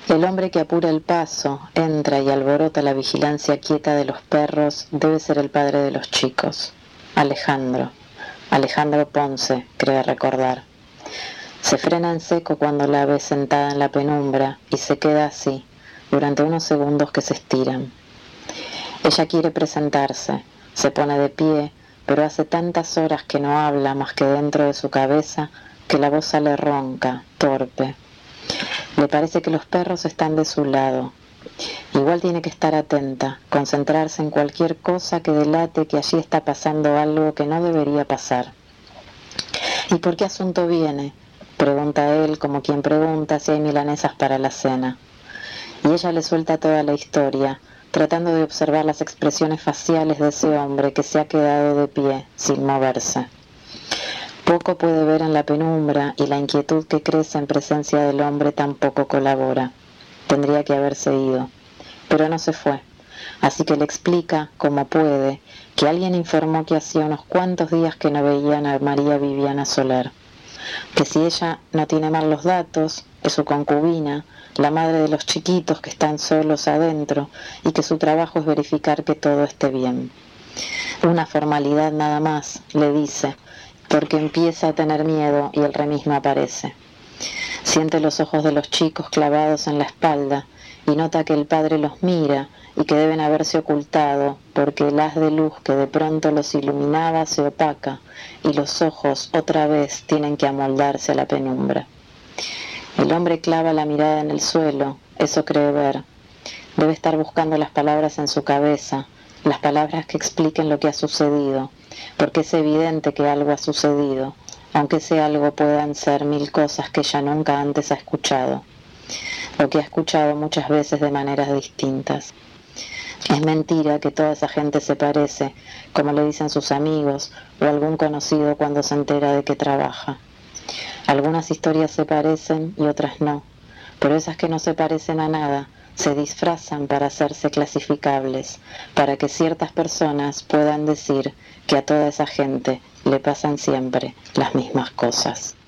El hombre que apura el paso, entra y alborota la vigilancia quieta de los perros, debe ser el padre de los chicos. Alejandro Ponce, cree recordar. Se frena en seco cuando la ve sentada en la penumbra y se queda así, durante unos segundos que se estiran. Ella quiere presentarse, se pone de pie, pero hace tantas horas que no habla más que dentro de su cabeza que la voz sale ronca, torpe. Le parece que los perros están de su lado. Igual tiene que estar atenta, concentrarse en cualquier cosa que delate que allí está pasando algo que no debería pasar. ¿Y por qué asunto viene?, pregunta él como quien pregunta si hay milanesas para la cena. Y ella le suelta toda la historia, tratando de observar las expresiones faciales de ese hombre que se ha quedado de pie, sin moverse. Poco puede ver en la penumbra y la inquietud que crece en presencia del hombre tampoco colabora. Tendría que haberse ido, pero no se fue. Así que le explica, como puede, que alguien informó que hacía unos cuantos días que no veían a María Viviana Soler. Que si ella no tiene mal los datos, es su concubina, la madre de los chiquitos que están solos adentro y que su trabajo es verificar que todo esté bien. Una formalidad nada más, le dice, porque empieza a tener miedo y el remismo aparece. Siente los ojos de los chicos clavados en la espalda y nota que el padre los mira y que deben haberse ocultado porque el haz de luz que de pronto los iluminaba se opaca y los ojos otra vez tienen que amoldarse a la penumbra. El hombre clava la mirada en el suelo, eso cree ver. Debe estar buscando las palabras en su cabeza, las palabras que expliquen lo que ha sucedido, porque es evidente que algo ha sucedido, aunque ese algo puedan ser 1000 cosas que ella nunca antes ha escuchado, lo que ha escuchado muchas veces de maneras distintas. Es mentira que toda esa gente se parece, como le dicen sus amigos o algún conocido cuando se entera de que trabaja. Algunas historias se parecen y otras no, pero esas que no se parecen a nada se disfrazan para hacerse clasificables, para que ciertas personas puedan decir que a toda esa gente le pasan siempre las mismas cosas.